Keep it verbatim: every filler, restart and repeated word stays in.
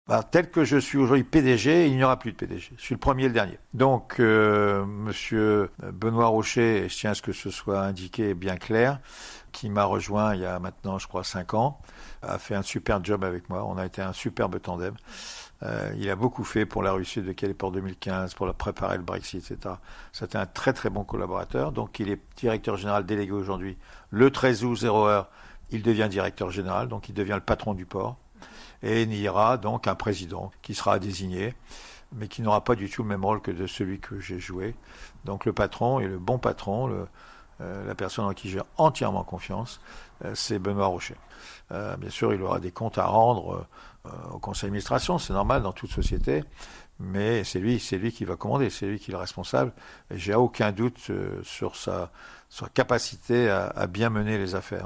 Ben, tel que je suis aujourd'hui P D G, il n'y aura plus de P D G. Je suis le premier et le dernier. Donc, euh, monsieur Benoît Rocher, et je tiens à ce que ce soit indiqué et bien clair, qui m'a rejoint il y a maintenant, je crois, cinq ans, a fait un super job avec moi. On a été un superbe tandem. Euh, il a beaucoup fait pour la réussite de Calais pour deux mille quinze, pour la préparer le Brexit, et cetera. C'était un très très bon collaborateur. Donc, il est directeur général délégué aujourd'hui. Le treize août, zéro heure, il devient directeur général, donc il devient le patron du port. Et il y aura donc un président qui sera désigné, mais qui n'aura pas du tout le même rôle que de celui que j'ai joué. Donc le patron et le bon patron, le, euh, la personne en qui j'ai entièrement confiance, euh, c'est Benoît Rocher. Euh, bien sûr, il aura des comptes à rendre euh, au conseil d'administration, c'est normal dans toute société, mais c'est lui, c'est lui qui va commander, c'est lui qui est le responsable. Et j'ai aucun doute euh, sur sa, sa capacité à, à bien mener les affaires.